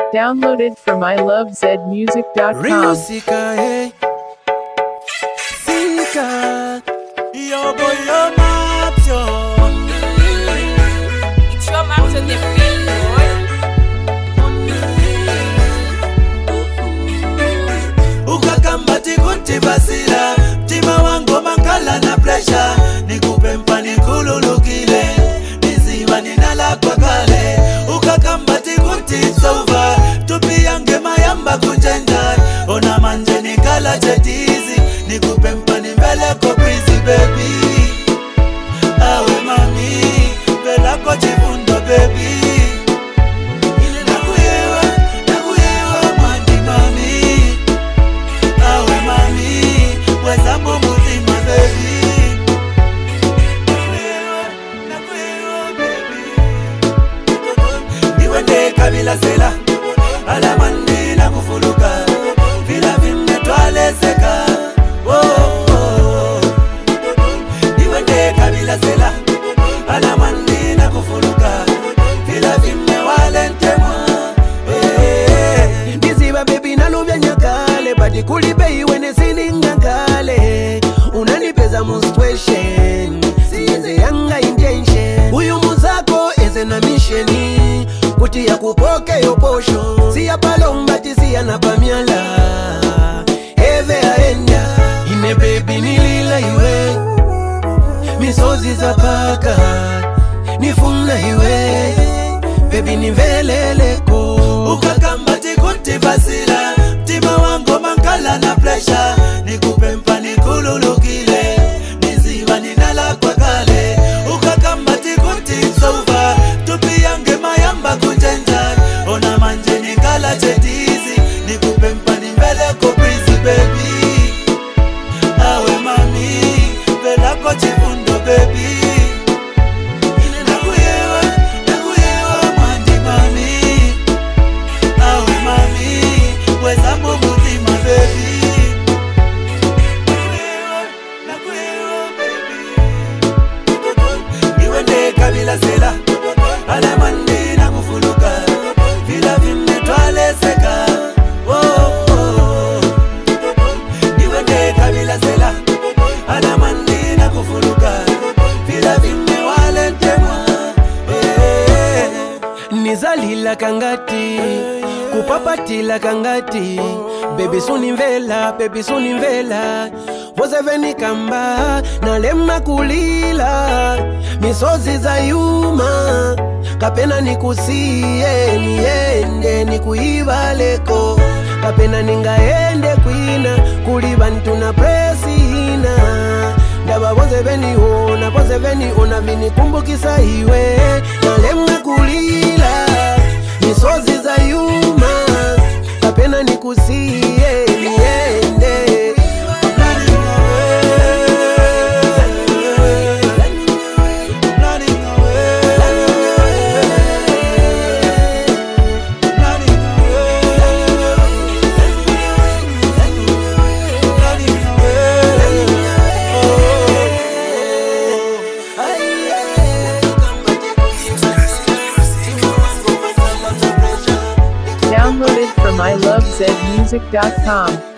Downloaded from ilovezmusic.com. Real Sika, hey. Sika. Yo, boy, yo, maps, yo. It's your maps on the field, boy. Ukakambati kuti basila mtima wangu mangala na pressure. Nikupe mpani kululukile niziwa ninala kwa kale. Ukakambati kuti it's over tupiyange mayamba kunjenda. Ona manje nikala chetizi nikupe mpani mbele ko busy baby. Awe mami mbele ko chifundo baby. Kabila sela alamani na kufuluka vila vimetwale seka niwende kabila sela alamani na kufuluka vila vimewale ntemwa ndiziba baby naluvya nyakale badi kulibe iwene sininga kale unanipeza mustwation size yanga intention uyu muzako eze na misheni kuti ya kupoke yo posho siya palombati siya na pamyala eve aenda ine baby nilila iwe misozi za paka nifuna iwe baby niveleleko ukakambati kuti vasila mtima wangu mankala na pressure nikupe mpani kululukile niziwa ninala kwa kale ukakambati kuti it's over tupiyange mayamba kunjenja ona manje nikala chetizi nikupe mpani mbele ko busy baby awe mami mbele ko chifundo baby nakuyewa mwandi mami awe mami weza mutima baby nakuyewa baby iwende kabila sela alamani na kufuluka vila vimetwale seka niwende kabila sela alamani na kufuluka vila vimewale ntemwa nizalila kangati kupapatila kangati baby sunimvela vozeveni kamba nalema kulila misozi za yuma kapena nikusiye niende nikuivaleko kapena ningaende kwina kuli bantu na presina ndaba vozeveni ona vinikumbukisa iwe nalema kulila misozi za yuma kapena nikusiye niende Downloaded from ilovezmusic.com.